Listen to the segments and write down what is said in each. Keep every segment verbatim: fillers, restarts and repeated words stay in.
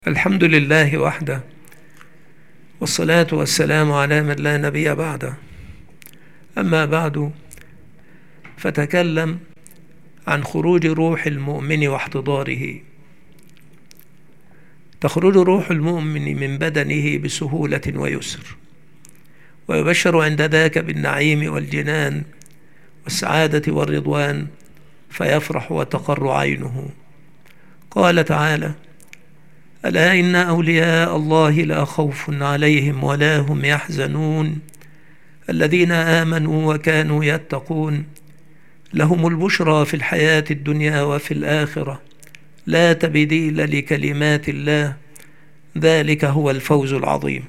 الحمد لله وحده، والصلاة والسلام على من لا نبي بعده. أما بعد، فتكلم عن خروج روح المؤمن واحتضاره. تخرج روح المؤمن من بدنه بسهولة ويسر، ويبشر عند ذاك بالنعيم والجنان والسعادة والرضوان، فيفرح وتقر عينه. قال تعالى: ألا إن أولياء الله لا خوف عليهم ولا هم يحزنون الذين آمنوا وكانوا يتقون لهم البشرى في الحياة الدنيا وفي الآخرة لا تبديل لكلمات الله ذلك هو الفوز العظيم.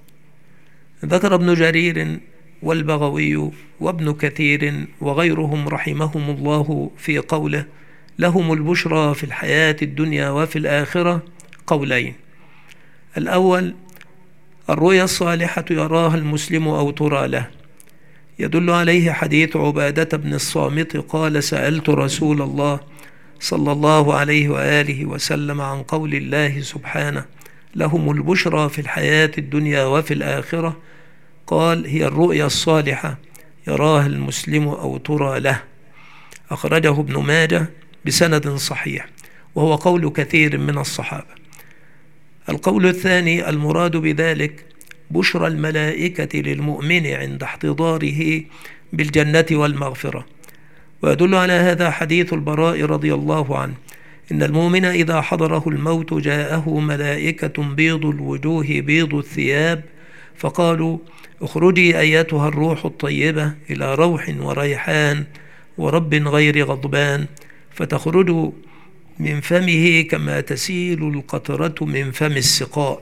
ذكر ابن جرير والبغوي وابن كثير وغيرهم رحمهم الله في قوله لهم البشرى في الحياة الدنيا وفي الآخرة قولين: الأول الرؤيا الصالحة يراها المسلم أو ترى له، يدل عليه حديث عبادة بن الصامت قال: سألت رسول الله صلى الله عليه وآله وسلم عن قول الله سبحانه لهم البشرى في الحياة الدنيا وفي الآخرة، قال: هي الرؤيا الصالحة يراها المسلم أو ترى له. أخرجه ابن ماجه بسند صحيح، وهو قول كثير من الصحابة. القول الثاني المراد بذلك بشرى الملائكة للمؤمن عند احتضاره بالجنة والمغفرة، ويدل على هذا حديث البراء رضي الله عنه: إن المؤمن إذا حضره الموت جاءه ملائكة بيض الوجوه بيض الثياب فقالوا: اخرجي أيتها الروح الطيبة إلى روح وريحان ورب غير غضبان، فتخرج من فمه كما تسيل القطرة من فم السقاء.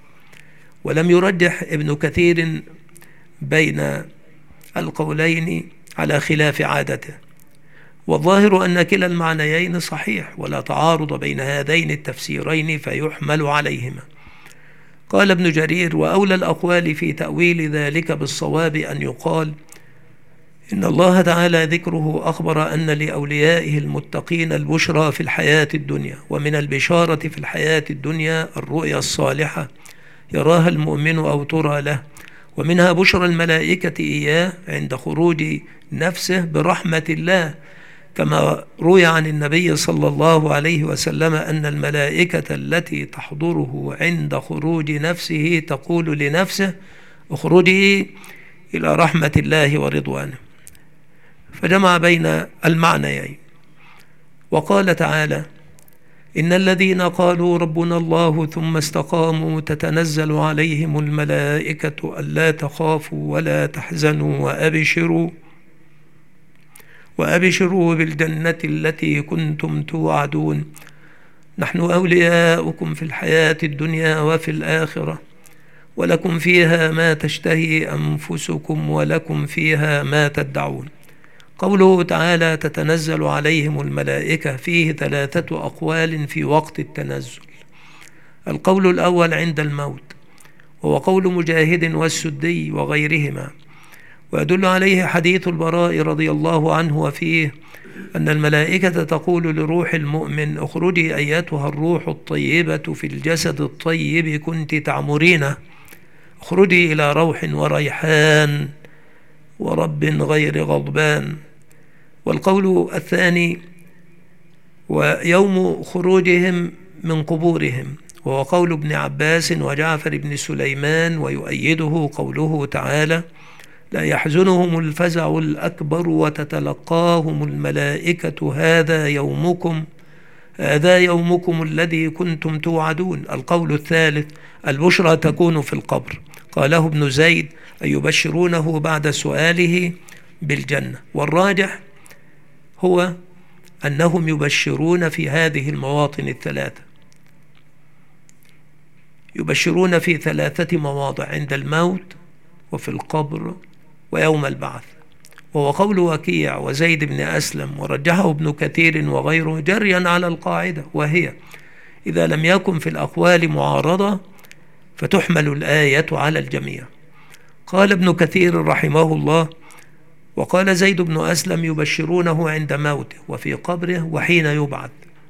ولم يرجح ابن كثير بين القولين على خلاف عادته، والظاهر أن كلا المعنيين صحيح ولا تعارض بين هذين التفسيرين فيحمل عليهما. قال ابن جرير: وأولى الأقوال في تأويل ذلك بالصواب أن يقال إن الله تعالى ذكره أخبر أن لأوليائه المتقين البشرى في الحياة الدنيا، ومن البشارة في الحياة الدنيا الرؤيا الصالحة يراها المؤمن أو ترى له، ومنها بشرى الملائكة إياه عند خروج نفسه برحمة الله، كما روي عن النبي صلى الله عليه وسلم أن الملائكة التي تحضره عند خروج نفسه تقول لنفسه: اخرجي إلى رحمة الله ورضوانه. فجمع بين المعنيين. وقال تعالى: إن الذين قالوا ربنا الله ثم استقاموا تتنزل عليهم الملائكة ألا تخافوا ولا تحزنوا وأبشروا وأبشروا بالجنة التي كنتم توعدون نحن أولياؤكم في الحياة الدنيا وفي الآخرة ولكم فيها ما تشتهي أنفسكم ولكم فيها ما تدعون. قوله تعالى تتنزل عليهم الملائكة فيه ثلاثة أقوال في وقت التنزل. القول الأول عند الموت، وهو قول مجاهد والسدي وغيرهما، ويدل عليه حديث البراء رضي الله عنه وفيه أن الملائكة تقول لروح المؤمن: اخرجي أيتها الروح الطيبة في الجسد الطيب كنت تعمرينه، اخرجي إلى روح وريحان ورب غير غضبان. والقول الثاني ويوم خروجهم من قبورهم، وهو قول ابن عباس وجعفر بن سليمان، ويؤيده قوله تعالى: لا يحزنهم الفزع الأكبر وتتلقاهم الملائكة هذا يومكم هذا يومكم الذي كنتم توعدون. القول الثالث البشرى تكون في القبر، قاله ابن زيد أن يبشرونه بعد سؤاله بالجنة، والراجح هو أنهم يبشرون في هذه المواطن الثلاثة، يبشرون في ثلاثة مواضع: عند الموت وفي القبر ويوم البعث. وهو قول وكيع وزيد بن أسلم، ورجحه ابن كثير وغيره جريا على القاعدة، وهي إذا لم يكن في الأقوال معارضة فتحمل الآية على الجميع. قال ابن كثير رحمه الله: وقال زيد بن أسلم يبشرونه عند موته وفي قبره وحين يبعث،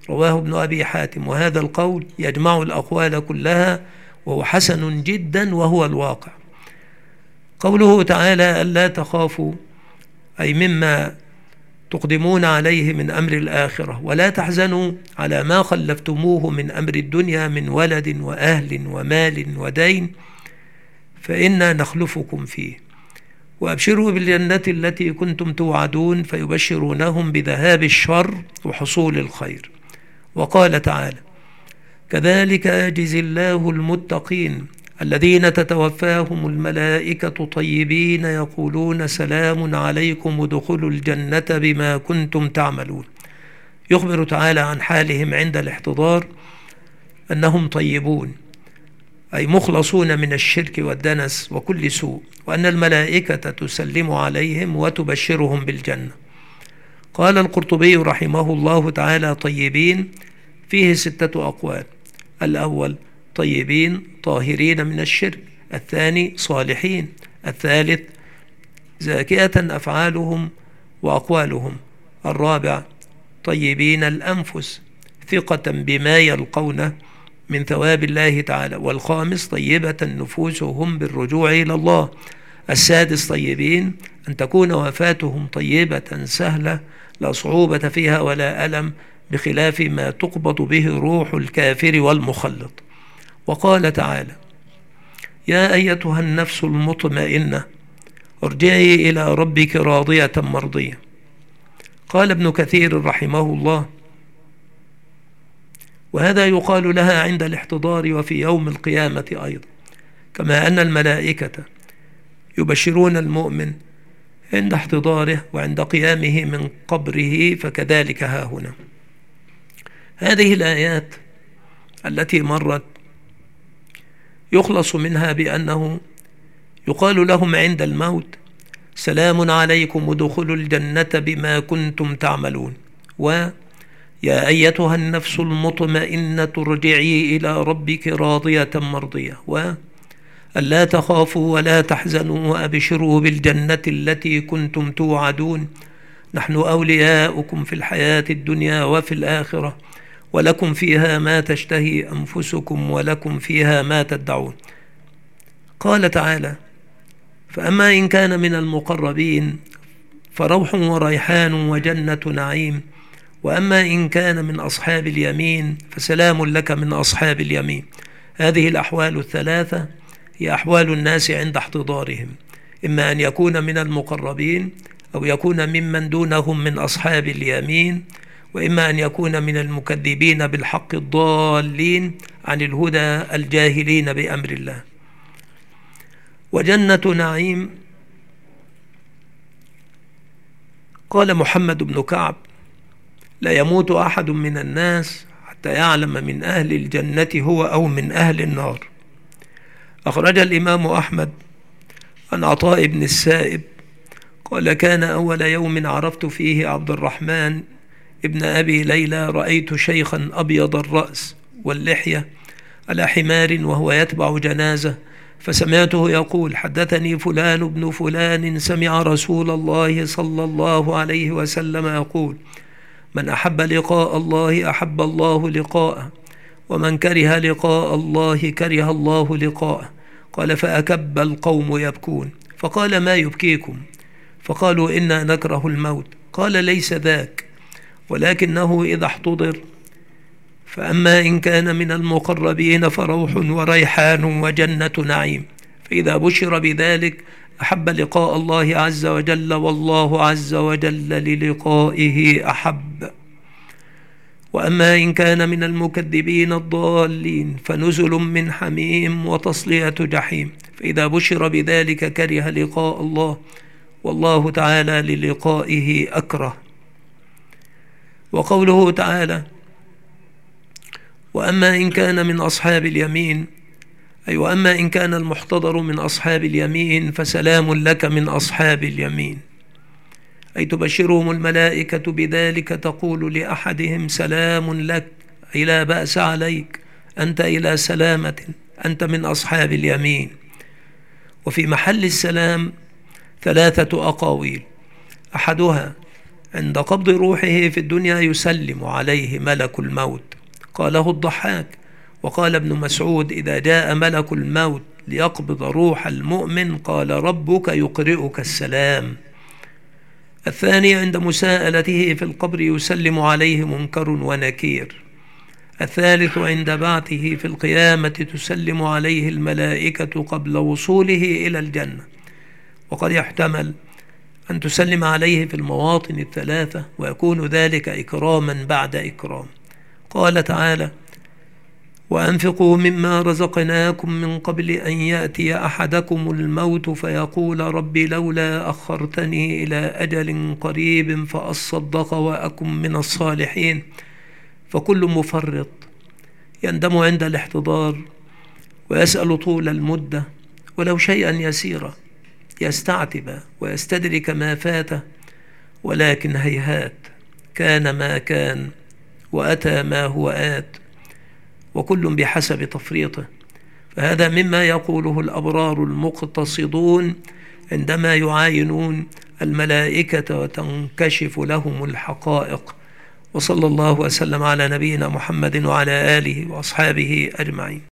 رواه ابن أبي حاتم. وهذا القول يجمع الأقوال كلها وهو حسن جدا وهو الواقع. قوله تعالى ألا تخافوا أي مما تقدمون عليه من أمر الآخرة، ولا تحزنوا على ما خلفتموه من أمر الدنيا من ولد وأهل ومال ودين، فإنا نخلفكم فيه، وأبشروا بالجنة التي كنتم توعدون، فيبشرونهم بذهاب الشر وحصول الخير. وقال تعالى كذلك يجزي الله المتقين الذين تتوفاهم الملائكة طيبين يقولون سلام عليكم ادخلوا الجنة بما كنتم تعملون. يخبر تعالى عن حالهم عند الاحتضار أنهم طيبون، أي مخلصون من الشرك والدنس وكل سوء، وأن الملائكة تسلم عليهم وتبشرهم بالجنة. قال القرطبي رحمه الله تعالى طيبين فيه ستة أقوال: الأول طيبين طاهرين من الشرك، الثاني صالحين، الثالث زاكية أفعالهم وأقوالهم، الرابع طيبين الأنفس ثقة بما يلقونه من ثواب الله تعالى، والخامس طيبة نفوسهم بالرجوع إلى الله، السادس طيبين أن تكون وفاتهم طيبة سهلة لا صعوبة فيها ولا ألم، بخلاف ما تقبض به روح الكافر والمخلط. وقال تعالى يا أيتها النفس المطمئنة ارجعي إلى ربك راضية مرضية. قال ابن كثير رحمه الله وهذا يقال لها عند الاحتضار وفي يوم القيامة أيضا، كما أن الملائكة يبشرون المؤمن عند احتضاره وعند قيامه من قبره، فكذلك ها هنا. هذه الآيات التي مرت يخلص منها بأنه يقال لهم عند الموت سلام عليكم ادخلوا الجنة بما كنتم تعملون، ويا أيتها النفس المطمئنة ارجعي إلى ربك راضية مرضية، وألا تخافوا ولا تحزنوا وأبشروا بالجنة التي كنتم توعدون، نحن أولياؤكم في الحياة الدنيا وفي الآخرة، ولكم فيها ما تشتهي أنفسكم ولكم فيها ما تدعون. قال تعالى فأما إن كان من المقربين فروح وريحان وجنة نعيم، وأما إن كان من أصحاب اليمين فسلام لك من أصحاب اليمين. هذه الأحوال الثلاثة هي أحوال الناس عند احتضارهم، إما أن يكون من المقربين أو يكون ممن دونهم من أصحاب اليمين، وإما أن يكون من المكذبين بالحق الضالين عن الهدى الجاهلين بأمر الله. وجنة نعيم قال محمد بن كعب لا يموت أحد من الناس حتى يعلم من أهل الجنة هو أو من أهل النار. أخرج الإمام أحمد عن عطاء بن السائب قال كان أول يوم عرفت فيه عبد الرحمن ابن أبي ليلى رأيت شيخا أبيض الرأس واللحية على حمار وهو يتبع جنازة، فسمعته يقول حدثني فلان ابن فلان سمع رسول الله صلى الله عليه وسلم يقول من أحب لقاء الله أحب الله لقاءه، ومن كره لقاء الله كره الله لقاءه. قال فأكب القوم يبكون، فقال ما يبكيكم؟ فقالوا إنا نكره الموت. قال ليس ذاك، ولكنه إذا احتضر فأما إن كان من المقربين فروح وريحان وجنة نعيم، فإذا بشر بذلك أحب لقاء الله عز وجل، والله عز وجل للقائه أحب. وأما إن كان من المكذبين الضالين فنزل من حميم وتصلية جحيم، فإذا بشر بذلك كره لقاء الله، والله تعالى للقائه أكره. وقوله تعالى وأما إن كان من أصحاب اليمين، أي وأما إن كان المحتضر من أصحاب اليمين فسلام لك من أصحاب اليمين، أي تبشرهم الملائكة بذلك، تقول لأحدهم سلام لك، أي لا بأس عليك، أنت إلى سلامة، أنت من أصحاب اليمين. وفي محل السلام ثلاثة أقاويل، أحدها عند قبض روحه في الدنيا يسلم عليه ملك الموت. قاله الضحاك. وقال ابن مسعود: إذا جاء ملك الموت ليقبض روح المؤمن قال ربك يقرئك السلام. الثاني عند مساءلته في القبر يسلم عليه منكر ونكير. الثالث عند بعثه في القيامة تسلم عليه الملائكة قبل وصوله إلى الجنة. وقد يحتمل أن تسلم عليه في المواطن الثلاثة ويكون ذلك إكراما بعد إكرام. قال تعالى: وأنفقوا مما رزقناكم من قبل أن يأتي أحدكم الموت فيقول رب لولا أخرتني إلى أجل قريب فأصدق وأكن من الصالحين. فكل مفرط يندم عند الاحتضار ويسأل طول المدة ولو شيئا يسيرا، يستعتب ويستدرك ما فاته، ولكن هيهات، كان ما كان وأتى ما هو آت، وكل بحسب تفريطه. فهذا مما يقوله الأبرار المقتصدون عندما يعاينون الملائكة وتنكشف لهم الحقائق. وصلى الله وسلم على نبينا محمد وعلى آله وأصحابه أجمعين.